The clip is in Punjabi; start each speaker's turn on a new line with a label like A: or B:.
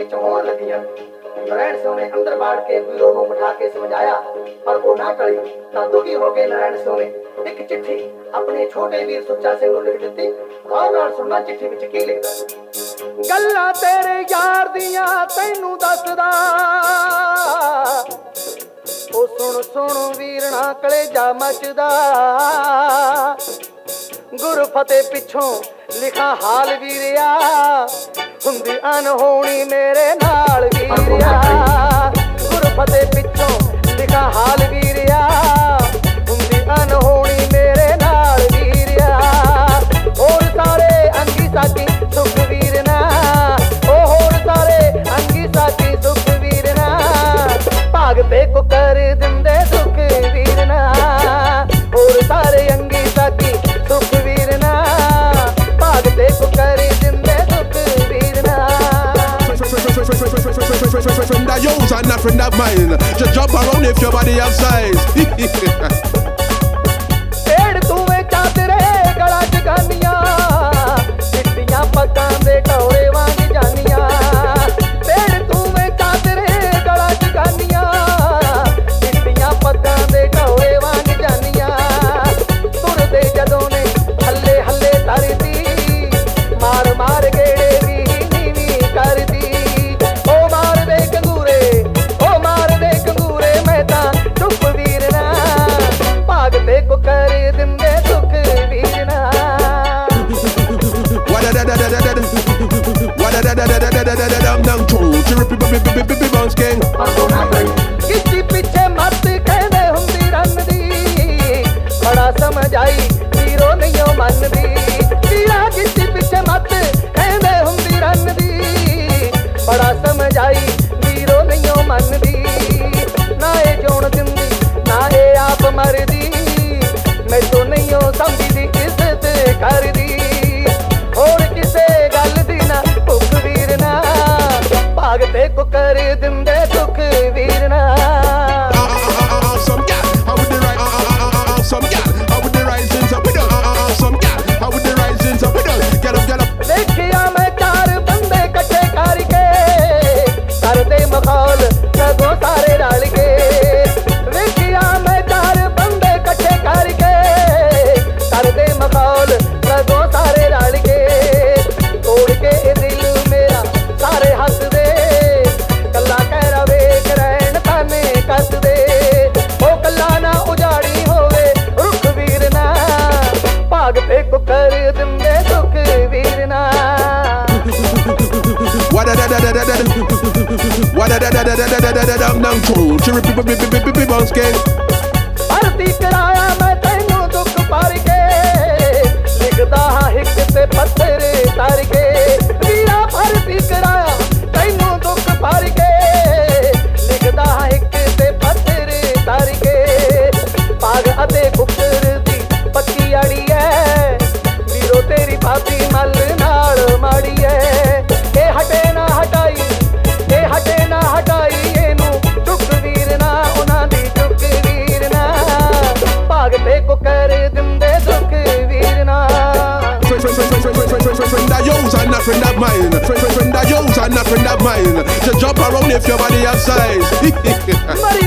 A: ਵਿੱਚ ਹੋਣ ਲੱਗੀਆਂ। ਨਰੈਣ ਸਿਉ ਨੇ ਅੰਦਰ ਬਾੜ ਕੇ ਵੀਰੋ ਨੂੰ ਬਿਠਾ ਕੇ ਸਮਝਾਇਆ, ਪਰ ਉਹ ਨਾ ਟਲੀ। ਤਾਂ ਦੁਖੀ ਹੋ ਕੇ ਨਰੈਣ ਸਿਉ ਨੇ ਇੱਕ ਚਿੱਠੀ ਆਪਣੇ ਛੋਟੇ ਵੀਰ ਸੁੱਚਾ ਸਿੰਘ ਨੂੰ ਲਿਖ ਦਿੱਤੀ। ਗੌਰ ਨਾਲ ਸੁਣਨਾ ਚਿੱਠੀ ਵਿੱਚ ਕੀ ਲਿਖਦਾ। ਗੱਲਾਂ ਤੇਰੇ ਯਾਰ ਦੀਆਂ ਤੈਨੂੰ ਦੱਸਦਾ, ਉਹ ਸੁਣ ਸੁਣ ਵੀਰਣਾ ਕਲੇਜਾ ਮੱਚਦਾ। ਗੁਰ ਫਤਿਹ ਪਿੱਛੋਂ ਲਿਖਾਂ ਹਾਲ ਵੀਰਿਆ, ਹੁੰਦੀ ਅਨਹੋਣੀ ਮੇਰੇ ਨਾਲ ਵੀਰਿਆ। ਗੁਰ ਫਤਿਹ ਪਿੱਛੋਂ ਲਿਖਾਂ ਹਾਲ ਵੀਰਿਆ, ਹੁੰਦੀ ਅਨਹੋਣੀ ਮੇਰੇ ਨਾਲ ਵੀਰਿਆ। ਹੋਰ ਸਾਰੇ ਅੰਗੀ ਸਾਥੀ ਸੁਖ ਵੀਰਨਾ, ਉਹ ਹੋਰ ਸਾਰੇ ਅੰਗੀ ਸਾਥੀ ਸੁਖ ਵੀਰਨਾ। ਭਾਗ ਤੇ ਕੋ ਕਰ ਦਿੰਦੇ ਸੁਖ ਵੀਰਨਾ, ਹੋਰ ਸਾਰੇ ਅੰਗੀ ਸਾਥੀ ਸੁਖ ਵੀਰਨਾ। ਭਾਗ ਤੇ ਕੋ ਕਰ ਦਿੰਦੇ ਸੁਖ ਵੀਰਨਾ।
B: Friend of yours and a friend of mine, just jump around if your body have size.
A: ਢੇੜ ਤੂਵੇਂ ਚਾਦਰੇ ਗਲਾ ਜਗਾਨੀਆਂ, ਚਿੱਟੀਆਂ ਪੱਗਾਂ ਦੇ ਟੌਰੇ ਵਾਂਗ ਜਾਨੀਆਂ। ਢੇੜ ਤੂਵੇਂ ਚਾਦਰੇ ਗਲਾ ਜਗਾਨੀਆਂ, ਚਿੱਟੀਆਂ ਪੱਗਾਂ ਦੇ ਟੌਰੇ ਵਾਂਗ ਜਾਨੀਆਂ। ਤੁਰਦੇ ਜਦੋਂ ਨੇ ਹੱਲੇ ਹੱਲੇ ਧਰਦੀ, ਮਾਰ ਮਾਰ ਗੇੜੇ ਵੀ ਨੀਵੀਂ ਕਰਦੀ। ਉਹ ਮਾਰਦੇ ਕੰਗੂਰੇ, ਉਹ ਮਾਰਦੇ ਕੰਗੂਰੇ, ਮੈਂ ਤਾਂ ਚੁੱਪ ਵੀਰਨਾ। ਭਾਗ ਤੇ ਕੋ ਕਰ ਦਿੰਦੇ ਸੁਖ ਵੀਰਨਾ। ਕਿੱਚੀ ਪਿੱਛੇ ਮੱਤ ਕਹਿੰਦੇ ਹੁੰਦੀ ਰੰਨ ਦੀ, ਬੜਾ ਸਮਝ ਆਈ ਵੀਰੋ ਨਹੀਂਓ ਮੰਨਦੀ। ਵੀਰਾ ਕਿੱਚੀ ਪਿੱਛੇ ਮੱਤ ਕਹਿੰਦੇ ਹੁੰਦੀ ਰੰਨ ਦੀ, ਬੜਾ ਸਮਝ ਆਈ ਵੀਰੋ ਨਹੀਂਓ ਮੰਨਦੀ। ਨਾ ਇਹ ਜਿਉਣ ਦਿੰਦੀ, ਨਾ ਇਹ ਆਪ ਮਰਦੀ, ਮੈਥੋਂ ਨਹੀਂਓ ਸਮਝਦੀ ਇੱਜ਼ਤ ਕਰਦੀ। ਹੋਰ ਕਿਸੇ ਗੱਲ ਦੀ ਨਾ ਭੁੱਖ ਵੀਰਨਾ, ਭਾਗ ਤੇ ਕੋ ਕਰ ਦਿੰਦੇ ਸੁਖ ਵੀਰਨਾ।
B: Some gal, how would the rise? Some gal, how would the rising up with us? Some gal, how would the rising up with us? Get up, get up.
A: ਦੇਖਿਆ ਮੈਂ ਚਾਰ ਬੰਦੇ ਇਕੱਠੇ ਕਰਕੇ, ਕਰਦੇ ਮਖੌਲ ਸਗੋਂ ਸਾਰੇ ਰਲ ਕੇ। ਵੇਖਿਆ ਮੈਂ ਚਾਰ ਬੰਦੇ ਇਕੱਠੇ ਕਰਕੇ, ਕਰਦੇ ਮਖੌਲ ਸਗੋਂ ਸਾਰੇ ਰਲ ਕੇ। ਤੋੜ ਕੇ ਇਹ ਦਿਲ ਮੇਰਾ ਸਾਰੇ ਹੱਸਦੇ, ਕੱਲਾ ਕਹਿਰਾ ਵੇਖ ਰਹਿਣ ਤਾਨੇ ਕੱਸਦੇ। ਉਹ ਕੱਲਾ ਨਾ ਉਜਾੜੀ ਹੋਵੇ ਰੁੱਖ ਵੀਰਨਾ, ਭਾਗ ਤੇ ਕੋ ਕਰ ਦਿੰਦੇ ਸੁਖ ਵੀਰਨਾ।
B: What da da da da da da da? What da da da da da da da da da? Down true, chirpy bounce gang.
A: ਭਰਤੀ ਕਰਾਇਆ ਮੈਂ ਤੈਨੂੰ ਦੁੱਖ ਭਰ ਕੇ, ਲਿਖਦਾ ਹਾਂ ਹਿੱਕ ਤੇ ਪੱਥਰ ਧਰ ਕੇ। ਵੀਰਾ ਭਰਤੀ ਕਰਾਇਆ ਤੈਨੂੰ ਦੁੱਖ ਭਰ ਕੇ, ਲਿਖਦਾ ਹਾਂ ਹਿੱਕ ਤੇ ਪੱਥਰ ਧਰ ਕੇ। ਭਾਗ ਅਤੇ ਕੁੱਕਰ ਦੀ ਪੱਕੀ ਆੜੀ ਐ, ਵੀਰੋ ਤੇਰੀ ਭਾਬੀ ਮੱਲ ਨਾਲ ਮਾੜੀ ਐ। ਇਹ ਹਟੇ ਨਾ ਹਟਾਈ, ਇਹ ਹਟੇ ਨਾ ਹਟਾਈ, ਇਹਨੂੰ ਚੁੱਕ ਵੀਰਨਾ, ਉਹਨਾਂ ਦੀ ਚੁੱਕ ਵੀਰਨਾ। ਭਾਗ ਤੇ ਕੋ ਕਰ ਦਿੰਦੇ ਸੁਖ ਵੀਰਨਾ।
B: Friend of yours and a friend of mine. Friend of yours and a friend of mine. Just jump around if your body have size.